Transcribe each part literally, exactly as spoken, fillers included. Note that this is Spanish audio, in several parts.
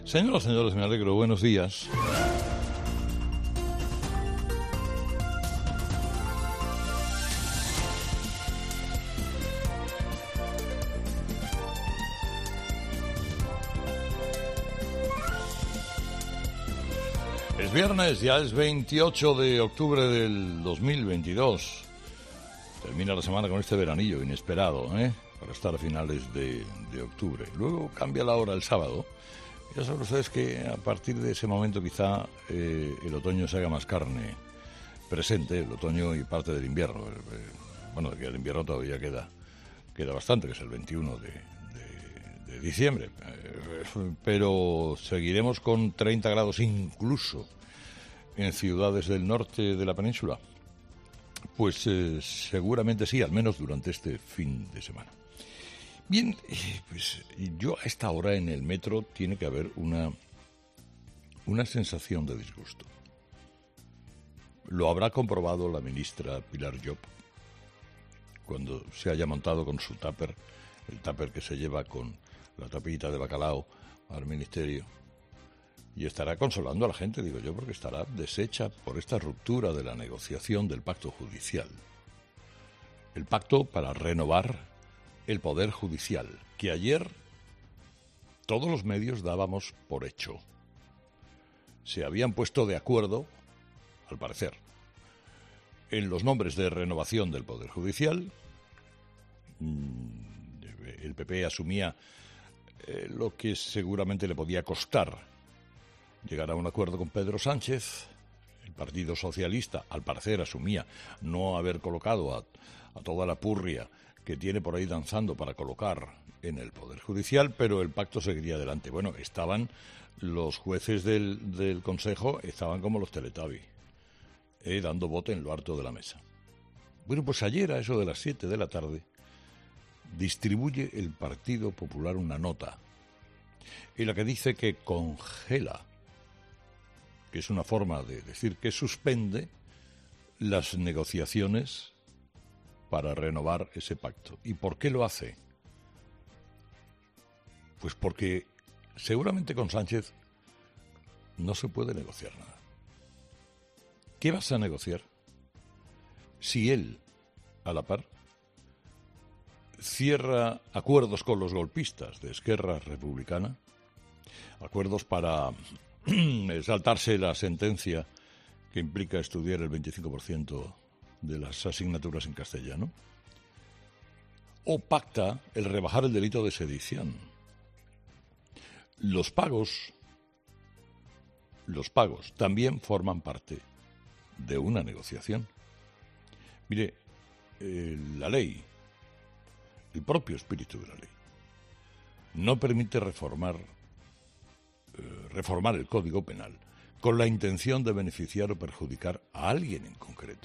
Señoras, señores, me alegro. Buenos días. Es viernes, ya es veintiocho de octubre del dos mil veintidós. Termina la semana con este veranillo inesperado, ¿eh? Para estar a finales de, de octubre. Luego cambia la hora el sábado. Ya saben ustedes que a partir de ese momento quizá eh, el otoño se haga más carne presente, el otoño y parte del invierno. Eh, bueno, que el invierno todavía queda, queda bastante, que es el veintiuno de, de, de diciembre. Eh, pero seguiremos con treinta grados incluso en ciudades del norte de la península. Pues eh, seguramente sí, al menos durante este fin de semana. Bien, pues yo a esta hora en el metro tiene que haber una, una sensación de disgusto. Lo habrá comprobado la ministra Pilar Llop cuando se haya montado con su tupper, el tupper que se lleva con la tapita de bacalao al ministerio, y estará consolando a la gente, digo yo, porque estará deshecha por esta ruptura de la negociación del pacto judicial. El pacto para renovar el Poder Judicial, que ayer todos los medios dábamos por hecho. Se habían puesto de acuerdo, al parecer, en los nombres de renovación del Poder Judicial. El P P asumía eh, lo que seguramente le podía costar llegar a un acuerdo con Pedro Sánchez. El Partido Socialista, al parecer, asumía no haber colocado a, a toda la purria que tiene por ahí danzando para colocar en el Poder Judicial, pero el pacto seguiría adelante. Bueno, estaban los jueces del, del Consejo, estaban como los Teletubbies, eh, dando bote en lo harto de la mesa. Bueno, pues ayer a eso de las siete de la tarde distribuye el Partido Popular una nota en la que dice que congela, que es una forma de decir que suspende las negociaciones para renovar ese pacto. ¿Y por qué lo hace? Pues porque seguramente con Sánchez no se puede negociar nada. ¿Qué vas a negociar si él, a la par, cierra acuerdos con los golpistas de Esquerra Republicana, acuerdos para saltarse la sentencia que implica estudiar el veinticinco por ciento de las asignaturas en castellano, o pacta el rebajar el delito de sedición? Los pagos, los pagos también forman parte de una negociación. Mire, eh, la ley, el propio espíritu de la ley, no permite reformar, eh, reformar el Código Penal con la intención de beneficiar o perjudicar a alguien en concreto.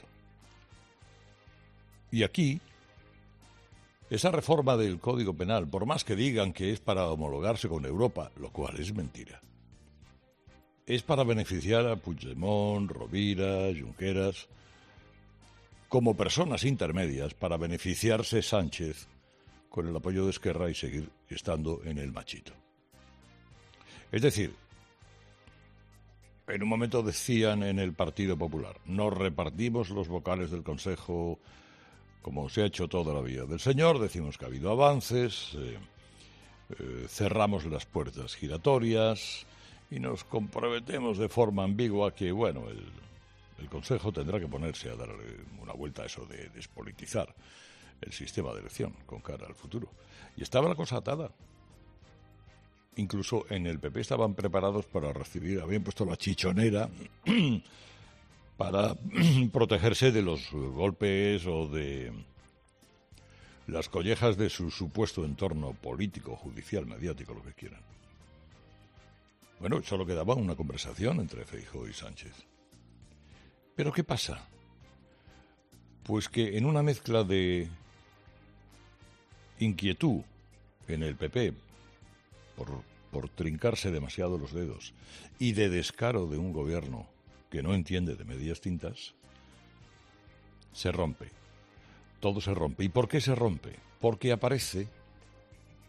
Y aquí, esa reforma del Código Penal, por más que digan que es para homologarse con Europa, lo cual es mentira, es para beneficiar a Puigdemont, Rovira, Junqueras, como personas intermedias, para beneficiarse Sánchez con el apoyo de Esquerra y seguir estando en el machito. Es decir, en un momento decían en el Partido Popular, nos repartimos los vocales del Consejo como se ha hecho toda la vida del señor, decimos que ha habido avances, eh, eh, cerramos las puertas giratorias y nos comprometemos de forma ambigua que, bueno, el, el Consejo tendrá que ponerse a darle una vuelta a eso de despolitizar el sistema de elección con cara al futuro. Y estaba la cosa atada. Incluso en el P P estaban preparados para recibir, habían puesto la chichonera para protegerse de los golpes o de las collejas de su supuesto entorno político, judicial, mediático, lo que quieran. Bueno, solo quedaba una conversación entre Feijóo y Sánchez. ¿Pero qué pasa? Pues que en una mezcla de inquietud en el P P por, por trincarse demasiado los dedos y de descaro de un gobierno que no entiende de medias tintas, se rompe. Todo se rompe. ¿Y por qué se rompe? Porque aparece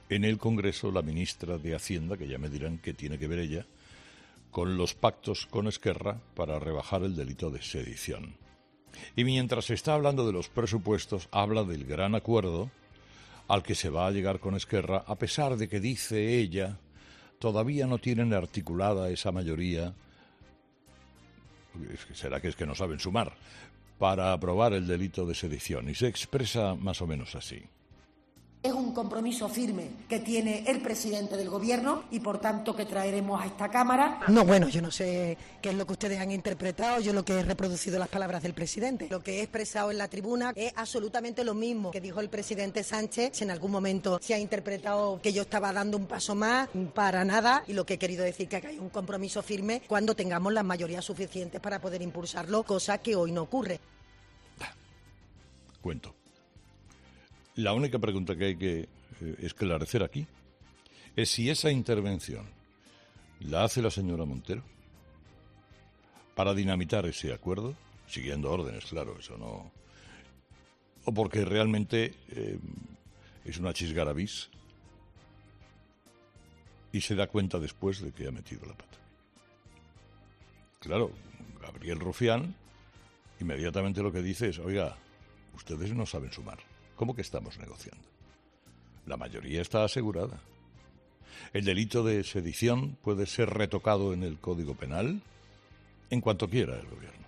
en el Congreso la ministra de Hacienda, que ya me dirán qué tiene que ver ella, con los pactos con Esquerra para rebajar el delito de sedición. Y mientras se está hablando de los presupuestos, habla del gran acuerdo al que se va a llegar con Esquerra, a pesar de que, dice ella, todavía no tienen articulada esa mayoría, será que es que no saben sumar, para aprobar el delito de sedición. Y se expresa más o menos así. Es un compromiso firme que tiene el presidente del Gobierno y, por tanto, que traeremos a esta Cámara. No, bueno, yo no sé qué es lo que ustedes han interpretado, yo lo que he reproducido las palabras del presidente. Lo que he expresado en la tribuna es absolutamente lo mismo que dijo el presidente Sánchez. Si en algún momento se ha interpretado que yo estaba dando un paso más, para nada, y lo que he querido decir es que hay un compromiso firme cuando tengamos las mayorías suficientes para poder impulsarlo, cosa que hoy no ocurre. Cuento. La única pregunta que hay que eh, esclarecer aquí es si esa intervención la hace la señora Montero para dinamitar ese acuerdo, siguiendo órdenes, claro, eso no... o porque realmente eh, es una chisgarabís y se da cuenta después de que ha metido la pata. Claro, Gabriel Rufián inmediatamente lo que dice es, oiga, ustedes no saben sumar. ¿Cómo que estamos negociando? La mayoría está asegurada. El delito de sedición puede ser retocado en el Código Penal en cuanto quiera el gobierno.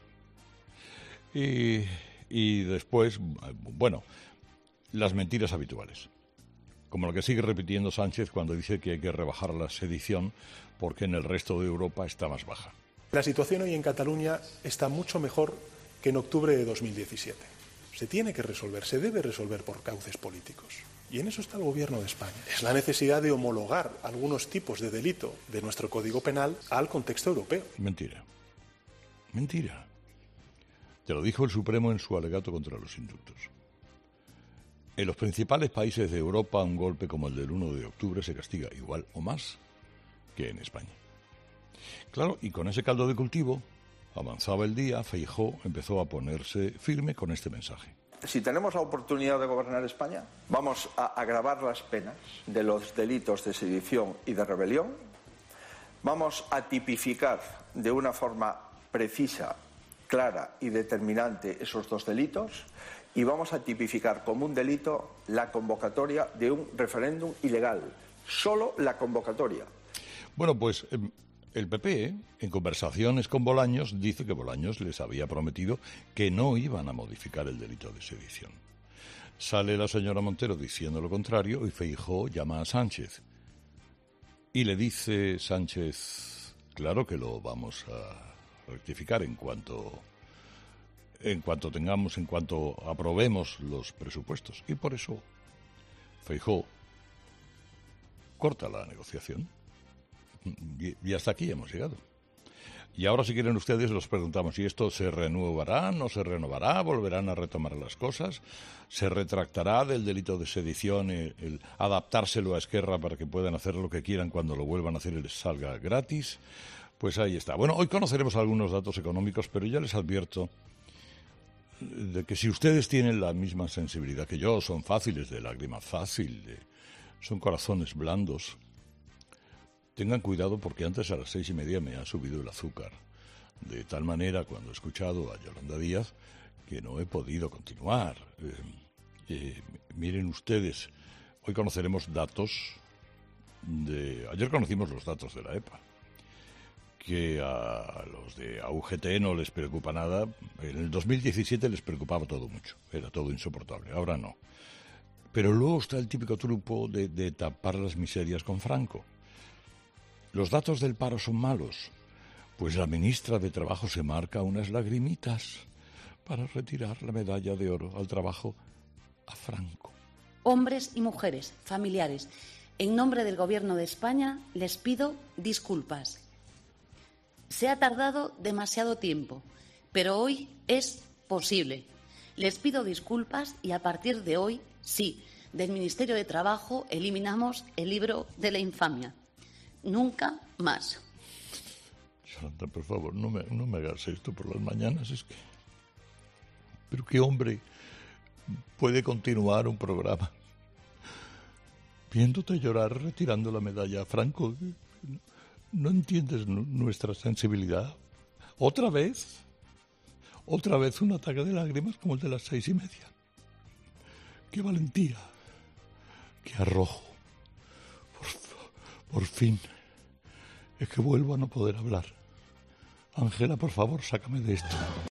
Y, y después, bueno, las mentiras habituales. Como lo que sigue repitiendo Sánchez cuando dice que hay que rebajar la sedición porque en el resto de Europa está más baja. La situación hoy en Cataluña está mucho mejor que en octubre de dos mil diecisiete. Se tiene que resolver, se debe resolver por cauces políticos. Y en eso está el Gobierno de España. Es la necesidad de homologar algunos tipos de delito de nuestro Código Penal al contexto europeo. Mentira. Mentira. Te lo dijo el Supremo en su alegato contra los indultos. En los principales países de Europa, un golpe como el del uno de octubre se castiga igual o más que en España. Claro, y con ese caldo de cultivo, avanzaba el día, Feijóo empezó a ponerse firme con este mensaje. Si tenemos la oportunidad de gobernar España, vamos a agravar las penas de los delitos de sedición y de rebelión, vamos a tipificar de una forma precisa, clara y determinante esos dos delitos y vamos a tipificar como un delito la convocatoria de un referéndum ilegal, solo la convocatoria. Bueno, pues el P P, en conversaciones con Bolaños, dice que Bolaños les había prometido que no iban a modificar el delito de sedición. Sale la señora Montero diciendo lo contrario y Feijóo llama a Sánchez. Y le dice Sánchez, claro que lo vamos a rectificar en cuanto, en cuanto tengamos, en cuanto aprobemos los presupuestos. Y por eso Feijóo corta la negociación. Y hasta aquí hemos llegado. Y ahora, si quieren ustedes, los preguntamos, ¿y esto se renovará, no se renovará? ¿Volverán a retomar las cosas? ¿Se retractará del delito de sedición el, el adaptárselo a Esquerra para que puedan hacer lo que quieran cuando lo vuelvan a hacer y les salga gratis? Pues ahí está. Bueno, hoy conoceremos algunos datos económicos, pero ya les advierto de que si ustedes tienen la misma sensibilidad que yo, son fáciles de lágrima fácil, de, son corazones blandos, tengan cuidado porque antes a las seis y media me ha subido el azúcar. De tal manera, cuando he escuchado a Yolanda Díaz, que no he podido continuar. Eh, eh, miren ustedes, hoy conoceremos datos de... Ayer conocimos los datos de la E P A, que a los de A U G T no les preocupa nada. En el dos mil diecisiete les preocupaba todo mucho, era todo insoportable, ahora no. Pero luego está el típico truco de, de tapar las miserias con Franco. Los datos del paro son malos, pues la ministra de Trabajo se marca unas lagrimitas para retirar la medalla de oro al trabajo a Franco. Hombres y mujeres, familiares, en nombre del Gobierno de España les pido disculpas. Se ha tardado demasiado tiempo, pero hoy es posible. Les pido disculpas y a partir de hoy, sí, del Ministerio de Trabajo eliminamos el libro de la infamia. Nunca más. Yolanda, por favor, no me, no me hagas esto por las mañanas. Es que... ¿Pero qué hombre puede continuar un programa viéndote llorar retirando la medalla a Franco. ¿No, no entiendes nu- nuestra sensibilidad? ¿Otra vez? ¿Otra vez un ataque de lágrimas como el de las seis y media? ¡Qué valentía! ¡Qué arrojo! Por, por fin. Es que vuelvo a no poder hablar. Ángela, por favor, sácame de esto.